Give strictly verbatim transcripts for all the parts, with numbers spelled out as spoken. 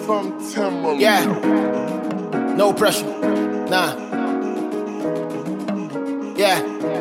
From Timberland. Yeah, no pressure, nah. Yeah,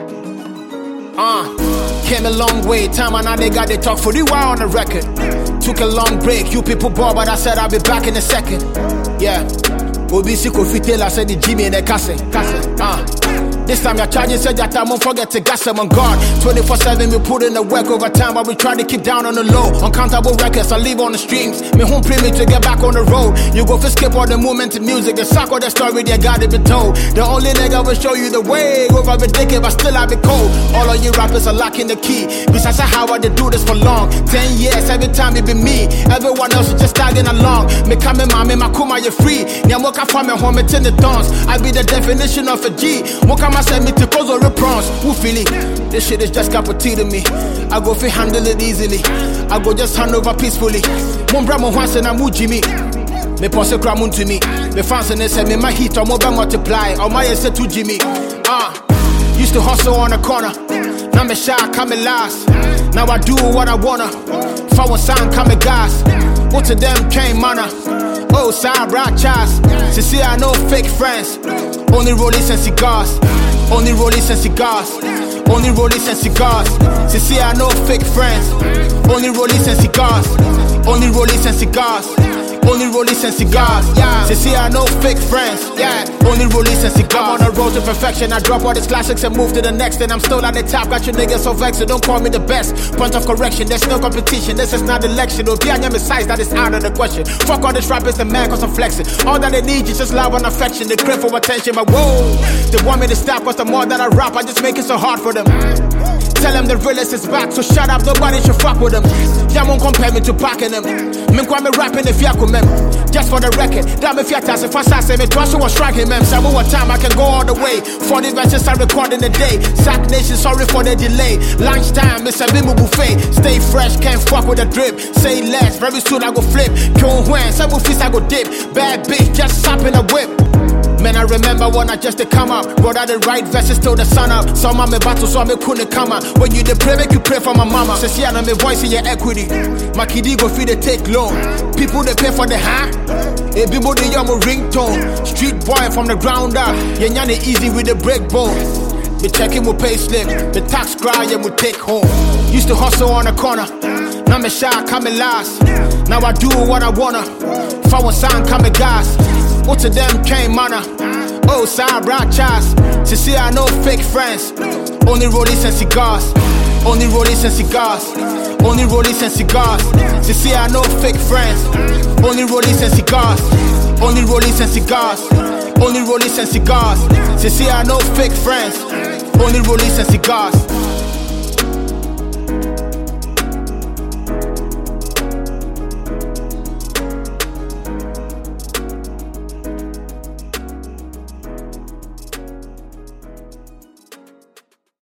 uh, came a long way. Time and now they got they talk for the while on the record. Took a long break, you people bought, but I said I'll be back in a second. Yeah, Obisi Kofi Taylor said the Jimmy in the cassette. Uh. This time you're charging, said that I won't forget to gas them on guard. twenty-four seven, we put in the work over time, but we try to keep down on the low. Uncountable records, I leave on the streams. Me home play me to get back on the road. You go for skip all the movement to music, the sack of the story, they gotta be told. The only nigga will show you the way. Over the decade, but still I be cold. All of you rappers are lacking the key. Besides how I do this for long. Ten years, every time it be me. Everyone else is just tagging along. Me coming, mommy, my kuma, you're free. Nyamoka farming home, it's in the dance. I be the definition of a G. Moka I send me to cause or prawns. Who feel it? This shit is just cup of tea to me. I go fi handle it easily. I go just hand over peacefully. Mon bra mon once and I'm Jimmy. Me pose cram to me. Me fans and they say me my heat or more multiply. Or my say to Jimmy. Ah, uh, used to hustle on the corner. Now me shy, come last. Now I do what I wanna. Forward sign, come gas. What to them came manner. Oh, side right chas. To see I know fake friends. Only rollies and cigars. Only rollies and cigars. Only rollies and cigars. To see I know fake friends. Only rollies and cigars. Only rollies and cigars. Only rollies and cigars. Yeah. To see I know fake friends. Yeah. Only rollies and cigars. I'm on the road to perfection. I drop all these classics and move to the next. And I'm still at the top. Got your niggas so vexed. So don't call me the best. Point of correction. There's no competition. This is not election. Don't be on your size. That is out of the question. Fuck all these rappers and man cause I'm flexing. All that they need is just love and affection. They crave for attention. But whoa, they want me to stop. Cause the more that I rap, I just make it so hard for them. Tell them the realest is back. So shut up. Nobody should fuck with them. Y'all won't compare me to packing them. Me kwa me rapping if y'all come. Just for the record, damn if you're tasking fast, I say me twice, was striking them. So what time I can go all the way. forty verses I record in the day. Sack Nation, sorry for the delay. Lunchtime, it's a bimbo buffet. Stay fresh, can't fuck with a drip. Say less, very soon I go flip. Kill when, some feast I go dip. Bad bitch, just sap in a whip. Man, I remember when I just to come up. Brought out the right verses till the sun up. Some of me battle, so me couldn't come up. When you the pray, make you pray for my mama. Says yeah, me voice in your equity. My kiddie go feed the take loan. People they pay for the huh? A people they young ringtone. Street boy from the ground up. Yeah, nyane easy with the break bone. Be checking with pay slip. The tax cry and we take home. Used to hustle on the corner. Now me shy, come last. Now I do what I wanna. Forward sign, come gas. What to them came manner. Oh, side right chas. To see I know fake friends. Only rollies and cigars. Only rollies and cigars. Only rollies and cigars. To see I know fake friends. Only rollies and cigars. Only rollies and cigars. Only rollies and cigars. To see I know fake friends. Only rollies and cigars.